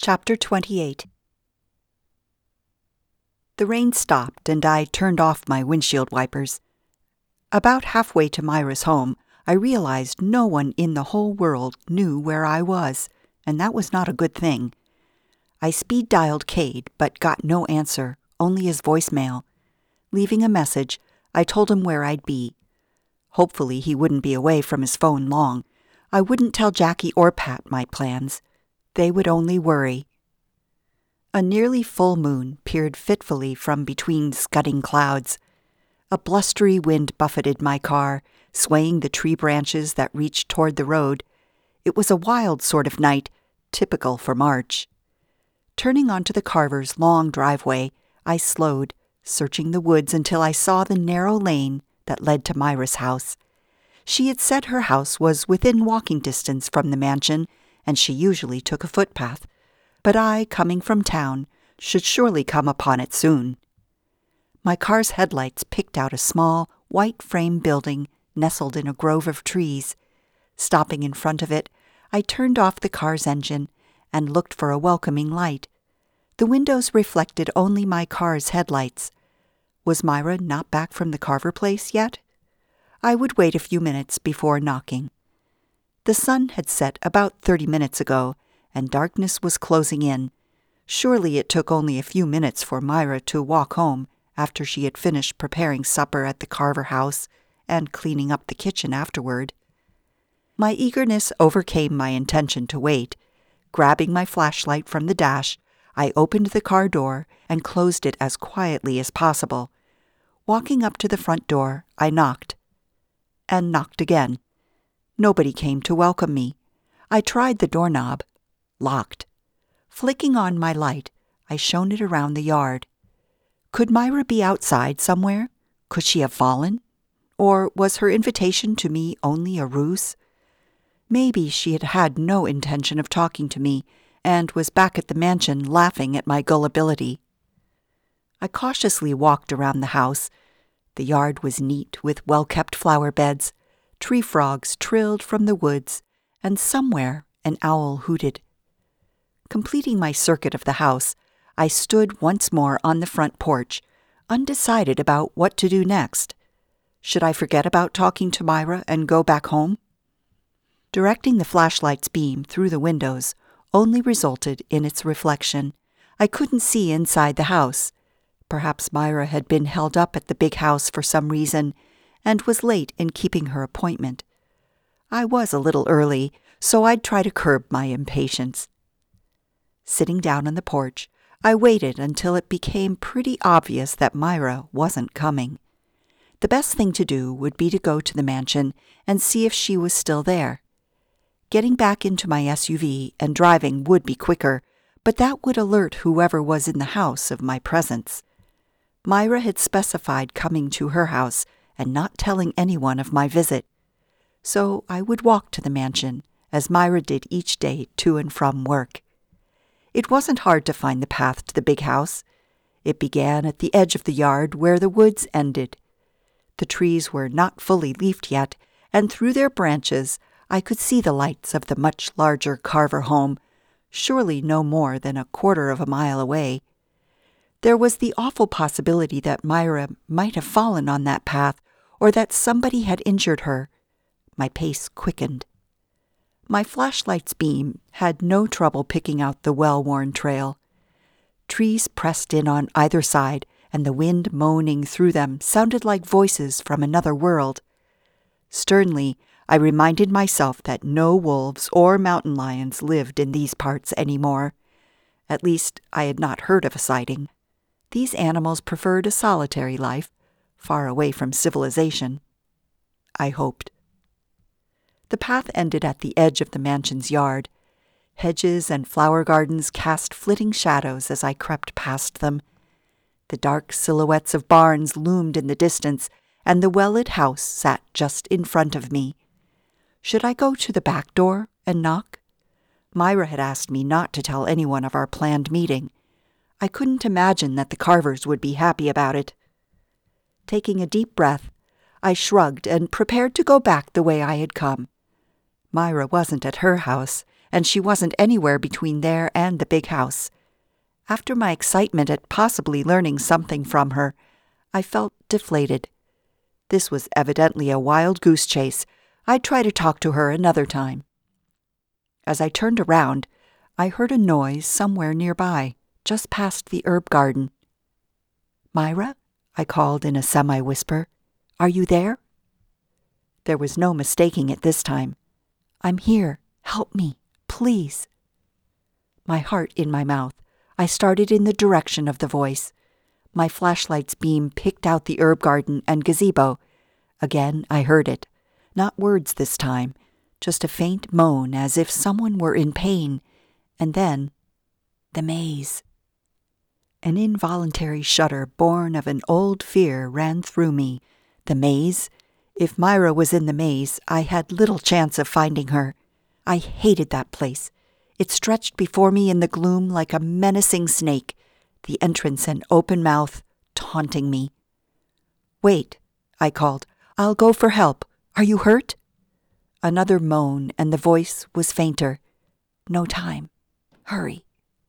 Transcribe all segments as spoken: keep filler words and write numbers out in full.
Chapter twenty-eight. The rain stopped, and I turned off my windshield wipers. About halfway to Myra's home, I realized no one in the whole world knew where I was, and that was not a good thing. I speed-dialed Cade, but got no answer, only his voicemail. Leaving a message, I told him where I'd be. Hopefully he wouldn't be away from his phone long. I wouldn't tell Jackie or Pat my plans. They would only worry. A nearly full moon peered fitfully from between scudding clouds. A blustery wind buffeted my car, swaying the tree branches that reached toward the road. It was a wild sort of night, typical for March. Turning onto the Carvers' long driveway, I slowed, searching the woods until I saw the narrow lane that led to Myra's house. She had said her house was within walking distance from the mansion, and she usually took a footpath. But I, coming from town, should surely come upon it soon. My car's headlights picked out a small, white-frame building nestled in a grove of trees. Stopping in front of it, I turned off the car's engine and looked for a welcoming light. The windows reflected only my car's headlights. Was Myra not back from the Carver place yet? I would wait a few minutes before knocking. The sun had set about thirty minutes ago, and darkness was closing in. Surely it took only a few minutes for Myra to walk home after she had finished preparing supper at the Carver house and cleaning up the kitchen afterward. My eagerness overcame my intention to wait. Grabbing my flashlight from the dash, I opened the car door and closed it as quietly as possible. Walking up to the front door, I knocked. And knocked again. Nobody came to welcome me. I tried the doorknob. Locked. Flicking on my light, I shone it around the yard. Could Myra be outside somewhere? Could she have fallen? Or was her invitation to me only a ruse? Maybe she had had no intention of talking to me, and was back at the mansion laughing at my gullibility. I cautiously walked around the house. The yard was neat with well-kept flower beds. Tree frogs trilled from the woods, and somewhere an owl hooted. Completing my circuit of the house, I stood once more on the front porch, undecided about what to do next. Should I forget about talking to Myra and go back home? Directing the flashlight's beam through the windows only resulted in its reflection. I couldn't see inside the house. Perhaps Myra had been held up at the big house for some reason, and was late in keeping her appointment. I was a little early, so I'd try to curb my impatience. Sitting down on the porch, I waited until it became pretty obvious that Myra wasn't coming. The best thing to do would be to go to the mansion and see if she was still there. Getting back into my S U V and driving would be quicker, but that would alert whoever was in the house of my presence. Myra had specified coming to her house and not telling anyone of my visit. So I would walk to the mansion, as Myra did each day to and from work. It wasn't hard to find the path to the big house. It began at the edge of the yard where the woods ended. The trees were not fully leafed yet, and through their branches I could see the lights of the much larger Carver home, surely no more than a quarter of a mile away. There was the awful possibility that Myra might have fallen on that path, or that somebody had injured her. My pace quickened. My flashlight's beam had no trouble picking out the well-worn trail. Trees pressed in on either side, and the wind moaning through them sounded like voices from another world. Sternly, I reminded myself that no wolves or mountain lions lived in these parts anymore. At least, I had not heard of a sighting. These animals preferred a solitary life, far away from civilization. I hoped. The path ended at the edge of the mansion's yard. Hedges and flower gardens cast flitting shadows as I crept past them. The dark silhouettes of barns loomed in the distance, and the well-lit house sat just in front of me. Should I go to the back door and knock? Myra had asked me not to tell anyone of our planned meeting. I couldn't imagine that the Carvers would be happy about it. Taking a deep breath, I shrugged and prepared to go back the way I had come. Myra wasn't at her house, and she wasn't anywhere between there and the big house. After my excitement at possibly learning something from her, I felt deflated. This was evidently a wild goose chase. I'd try to talk to her another time. As I turned around, I heard a noise somewhere nearby, just past the herb garden. "Myra?" I called in a semi-whisper. "Are you there?" There was no mistaking it this time. "I'm here. Help me, please." My heart in my mouth, I started in the direction of the voice. My flashlight's beam picked out the herb garden and gazebo. Again I heard it. Not words this time, just a faint moan as if someone were in pain. And then, the maze. An involuntary shudder born of an old fear ran through me. The maze? If Myra was in the maze, I had little chance of finding her. I hated that place. It stretched before me in the gloom like a menacing snake, the entrance an open mouth, taunting me. "Wait," I called. "I'll go for help. Are you hurt?" Another moan, and the voice was fainter. "No time. Hurry."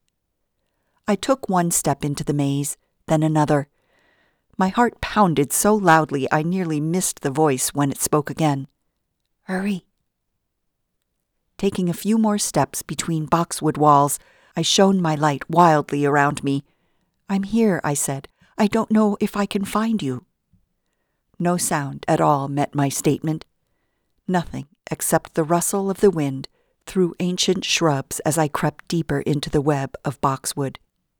I took one step into the maze, then another. My heart pounded so loudly I nearly missed the voice when it spoke again. "Hurry." Taking a few more steps between boxwood walls, I shone my light wildly around me. "I'm here," I said. "I don't know if I can find you." No sound at all met my statement. Nothing except the rustle of the wind through ancient shrubs as I crept deeper into the web of boxwood.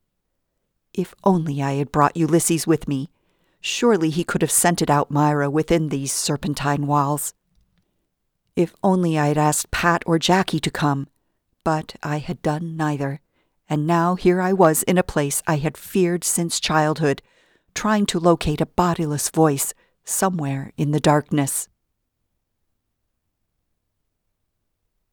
If only I had brought Ulysses with me. Surely he could have scented out Myra within these serpentine walls. If only I had asked Pat or Jackie to come. But I had done neither, and now here I was in a place I had feared since childhood, trying to locate a bodiless voice somewhere in the darkness.